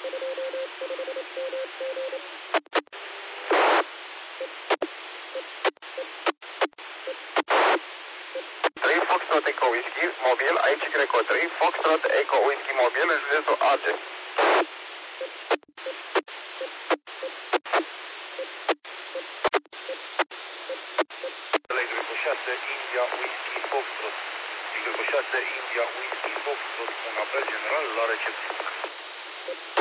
Foxtrot Eco Whisky mobil, aici Greco 3, Foxtrot Eco Whisky mobil în județul Argeș. Greco 6 India Whisky Foxtrot. Greco 6 India Whisky Foxtrot, un apel general la recepție.